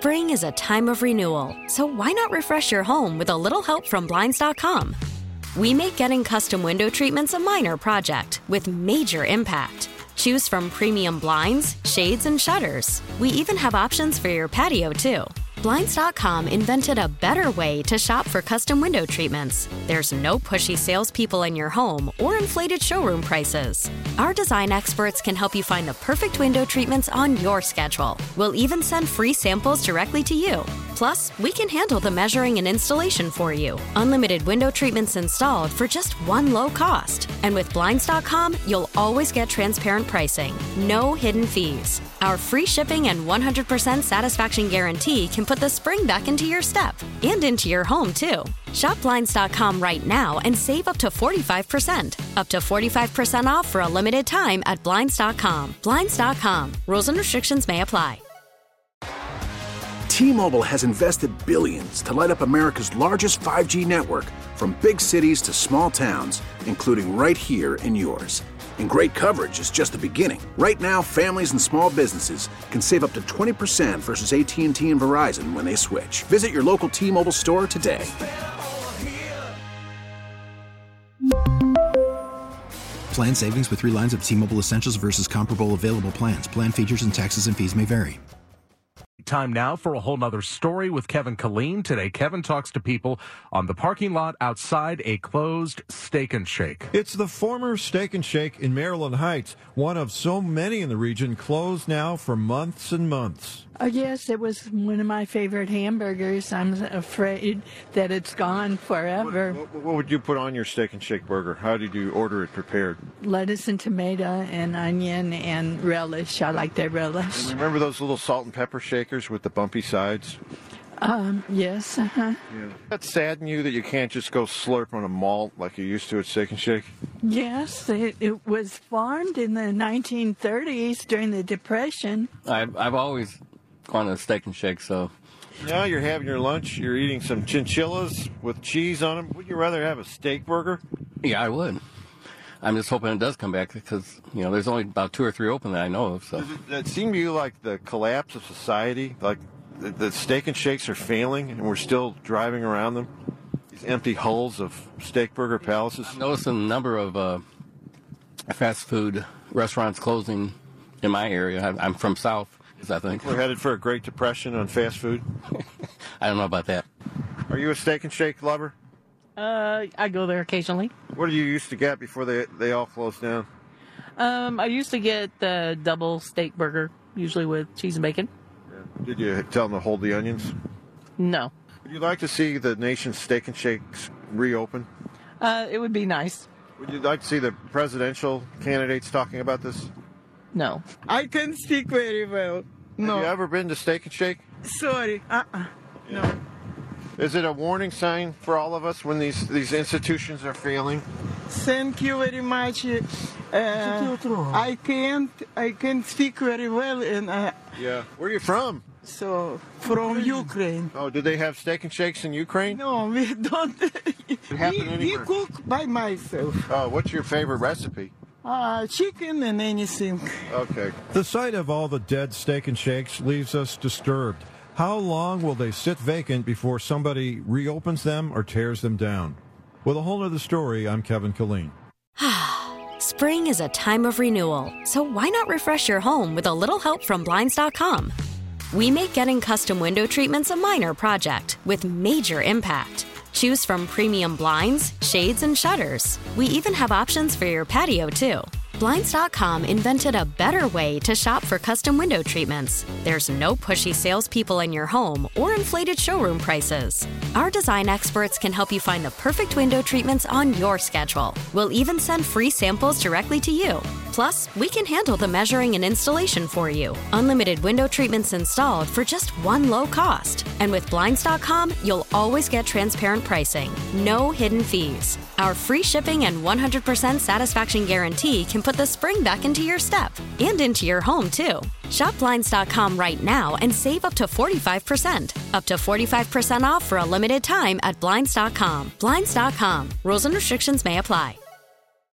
Spring is a time of renewal, so why not refresh your home with a little help from Blinds.com? We make getting custom window treatments a minor project with major impact. Choose from premium blinds, shades, and shutters. We even have options for your patio, too. Blinds.com invented a better way to shop for custom window treatments. There's no pushy salespeople in your home or inflated showroom prices. Our design experts can help you find the perfect window treatments on your schedule. We'll even send free samples directly to you. Plus, we can handle the measuring and installation for you. Unlimited window treatments installed for just one low cost. And with Blinds.com, you'll always get transparent pricing. No hidden fees. Our free shipping and 100% satisfaction guarantee can put the spring back into your step and into your home, too. Shop Blinds.com right now and save up to 45%. Up to 45% off for a limited time at Blinds.com. Blinds.com. Rules and restrictions may apply. T-Mobile has invested billions to light up America's largest 5G network, from big cities to small towns, including right here in yours. And great coverage is just the beginning. Right now, families and small businesses can save up to 20% versus AT&T and Verizon when they switch. Visit your local T-Mobile store today. Plan savings with 3 lines of T-Mobile Essentials versus comparable available plans. Plan features and taxes and fees may vary. Time now for a whole nother story with Kevin Killeen. Today, Kevin talks to people on the parking lot outside a closed Steak and Shake. It's the former Steak and Shake in Maryland Heights, one of so many in the region, closed now for months and months. Yes, it was one of my favorite hamburgers. I'm afraid that it's gone forever. What would you put on your Steak and Shake burger? How did you order it prepared? Lettuce and tomato and onion and relish. I like that relish. And remember those little salt and pepper shakers with the bumpy sides? Yes. Yeah. That sadden you that you can't just go slurp on a malt like you used to at Steak and Shake? Yes, it was farmed in the 1930s during the Depression. I've always gone to Steak and Shake, so. Now you're having your lunch, you're eating some chinchillas with cheese on them. Would you rather have a steak burger? Yeah, I would. I'm just hoping it does come back because, there's only about 2 or 3 open that I know of. So. Does it seem to you like the collapse of society? Like the Steak and Shakes are failing and we're still driving around them? These empty hulls of steak burger palaces? I've noticed a number of fast food restaurants closing in my area. I'm from South, I think. We're headed for a Great Depression on fast food? I don't know about that. Are you a Steak and Shake lover? I go there occasionally. What did you used to get before they all closed down? I used to get the double steak burger, usually with cheese and bacon. Yeah. Did you tell them to hold the onions? No. Would you like to see the nation's Steak and Shakes reopen? It would be nice. Would you like to see the presidential candidates talking about this? No. I can speak very well. No. Have you ever been to Steak and Shake? Sorry. No. Is it a warning sign for all of us when these institutions are failing? Thank you very much. I can't speak very well. Yeah. Where are you from? So, from Ukraine. Oh, did they have Steak and Shakes in Ukraine? No, we don't. We cook by myself. Oh, what's your favorite recipe? Chicken and anything. Okay. The sight of all the dead Steak and Shakes leaves us disturbed. How long will they sit vacant before somebody reopens them or tears them down? With a whole other story, I'm Kevin Killeen. Spring is a time of renewal, so why not refresh your home with a little help from Blinds.com? We make getting custom window treatments a minor project with major impact. Choose from premium blinds, shades, and shutters. We even have options for your patio, too. Blinds.com invented a better way to shop for custom window treatments. There's no pushy salespeople in your home or inflated showroom prices. Our design experts can help you find the perfect window treatments on your schedule. We'll even send free samples directly to you. Plus, we can handle the measuring and installation for you. Unlimited window treatments installed for just one low cost. And with Blinds.com, you'll always get transparent pricing. No hidden fees. Our free shipping and 100% satisfaction guarantee can put the spring back into your step and into your home, too. Shop Blinds.com right now and save up to 45%. Up to 45% off for a limited time at Blinds.com. Blinds.com. Rules and restrictions may apply.